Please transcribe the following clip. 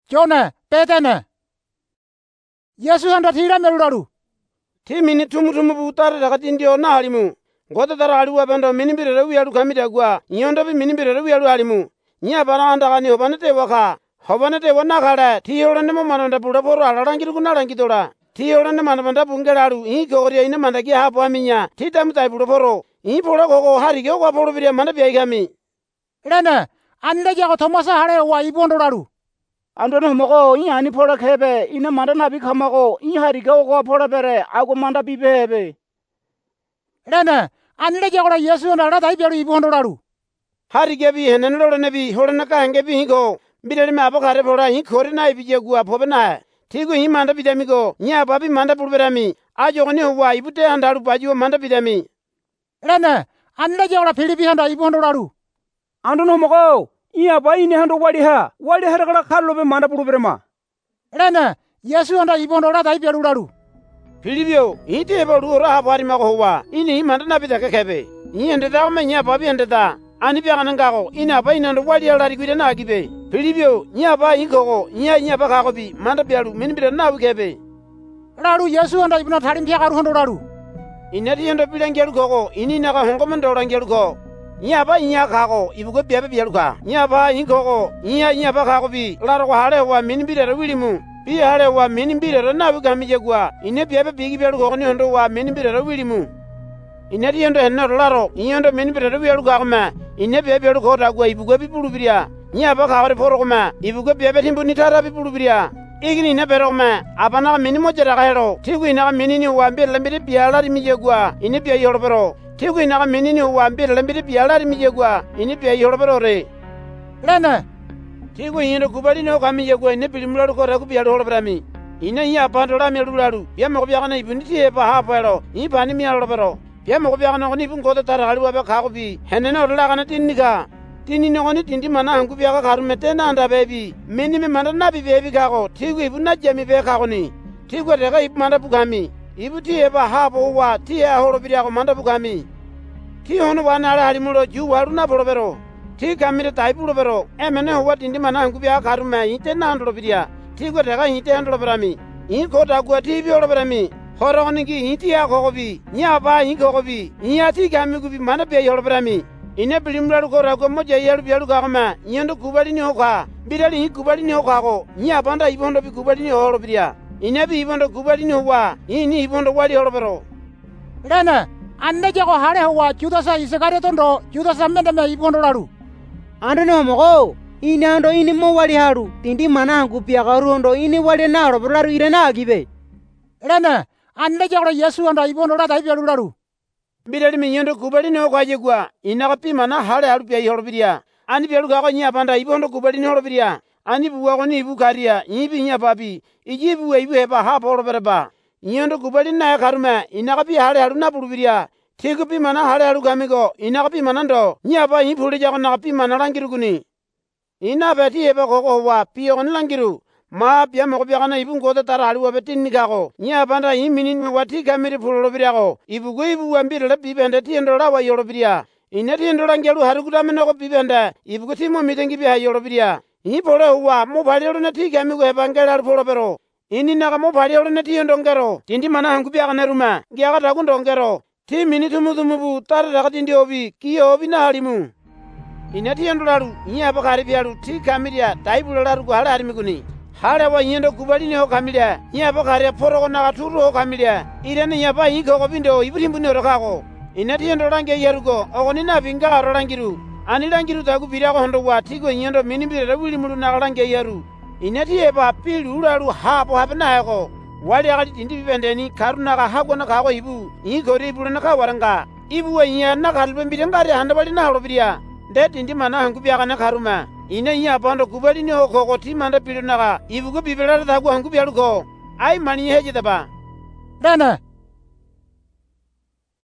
Jone, Petene. Yesu anda thira melularu. Ti mini tumutumu butare rakatindio na halimu. Ngota tara aliwa bando minibire rewi alu kamidagwa. Nyondo bi minibire rewi alu halimu. Nya bana anda kani hobanete waka. Hobanete wana kala. Ti yorane mo manonda pura poro alarangiru kuna langitora. Ti yorane manonda bungelaru. Ii koria ina mandaki hapo aminya. Ti tamutai pura poro. Ii pura koko hari kyo kwa poro biria manda biai kami. Lene, anile jago Thomasa hare wa ibondoraru. Andono moko ii ani pora khebe. Ina manda nabi khamako. Ii hari kyo kwa pora bere. Ako manda bibebe. Lene, anile jago Yesu anda rada ibiaru ibondoraru. Hari gebi henenlo nebi horena ka ngebi hiko. Bidere me abokare pora ii khore na ibije gua pobena. Tigu ii manda bidamigo. Nya babi manda purberami. Ajo ngoni huwa ibute andaru bajuo manda bidami. Lene, anile jago Filipi anda ibondoraru. Andono moko ii apa ini hando wali ha rakala khallo be manda puru berema. Lene, Yesu anda ibondora dai biaruraru. Filipio, ii te baru ora habari mako huwa. Ini manda nabi da kekebe. Ii ende da me nya babi ende da. Ani biya kananga ko ina apa ina ndo wali ala rikuide na gibe. Filipio, nya ba ii koko nya ba ka ko bi manda biaru min bi na wikebe. Raru Yesu anda ibna tharim pia karu hondoraru. Inati endo bilangelu koko ini na ka hongo mendo orangelu ko. Nya ba nya ka ko ibugo biabe biaru ka. Nya ba ii koko nya ba ka ko bi laro ko hale wa min bi re wilimu. Bi hale wa min bi re na wikami jegwa. Ine biabe bigi biaru ko ni hondo wa min bi re wilimu. Inati endo henno laro iondo min bi re wiaru ka ma. Ine biabe biaru ko ta gwa ibugo bi bulu biria. Nya ba ka ko poro ko ma ibugo biabe timbu ni tara bi bulu biria. Igini na bero ma abana mini mo jera hero. Tigu ina mini ni wa mbir lambiri biala ri mi jegwa. Ine bia yoro bero. Tigu ina mini ni wa mbir lambiri biala ri mi jegwa. Ine bia yoro bero re. Lene, Tigu ina kubali no kami jegwa ine bilimularo ko raku biala horo berami. Ine iya pandola mi lularu. Bia mo bia kana ibuniti e ba ha pero. Ii bani mi yoro bero. Bia mo bia kana ni bun ko ta tara halu ba ka ko bi. Henene orla kana tinnika. Tini nongoni tindi mana hangu biya ka mete na anda bebi. Mini mi mana nabi bebi kako. Tigu ibu na jami be kako ni. Tigu rega ibu manda bukami. Ibu ti eba habo wa ti ya horo biya ko manda bukami. Ti hono wana ala halimulo ju waru na boro bero. Ti kamire tai boro bero. Emene huwa tindi mana hangu biya ka me ite na andro biya. Tigu rega ite andro berami. Ii kota gua ti bi oro berami. Horo ngoni ki ite ya koko bi. Nya ba ii koko bi. Nya ti kami gubi mana biya horo berami. Ine bilimularu ko rago moja yalu bialu kama nyendo kubali ni hoka bidali kubali ni hoka ko nya banda ibondo bi kubali ni horo biya ine bi ibondo kubali ni huwa ini ibondo wali horo bero. Lene, anile jago hare huwa Judasa Isikare tondo Judasa mende me ibondoraru. Andono moko ini ando ini mo wali haru tindi mana hangu pia karundo ini wali na roblaru ire na gibe. Lene, anile jago Yesu anda ibondora dai biaruraru. Bidali mi nyendo kubali ni hoka jegwa ina ka pi mana hare haru biya horo biya ani bialu ka nya banda ibondo kubali ni horo biya ani buwa ko ni ibu karia ibi nya papi ijibu we ibu heba ha horo bereba nyendo kubali na karume ina ka pi hare haru na bulu biya tiku pi mana hare haru kamigo ina ka pi mana ndo nya ba ii phuli jago na ka pi mana langiru kuni ina beti heba koko wa pi on langiru ma bia mo bia kana ibu ngota tara halu wa betin ni kako nya banda ii minin wati kamiri phulolo biya ko ibu go ibu wambire le bi bende ti ndo la wa yoro biya ina ti ndo langelu haru kutameno ko bi bende ibu ko ti mo mitengi biya yoro biya ii polo wa mo bali ro na ti kami go hebangela pholo bero ini na ka mo bali ro na ti ndo ngero tindi mana hangu biya kana ruma ngia ka ta ku ndo ngero ti mini tumu bu tara ka tindi obi ki obi na halimu ina ti ndo laru nya ba kari biya lu ti kamiria tai bulo laru ko hala harimi kuni hale wa nyendo kubali ni hokamilya nya ba kare poro na katuru hokamilya irene nya ba iko ko bindo ibutimbu ni rokako inati yendo range yerugo ogoni na binga rorangiru ani rangiru tagu bira ko hondo wati go nyendo minibire rawili mulu na range yeru inati e ba pilu ulalu hapo hapena ko wali akati tindi bibendeni karuna ka hago na ka ko ibu iko ribu na ka waranga ibu wa nya na kalbe mbirengari handa bali na horobiria nde tindi mana hangu biya kana karuma ina nya bando kubali ni hoko ko ti manda pilu na ka ibu go bibela tagu hangu biya ko ai mani heje daba. Lene,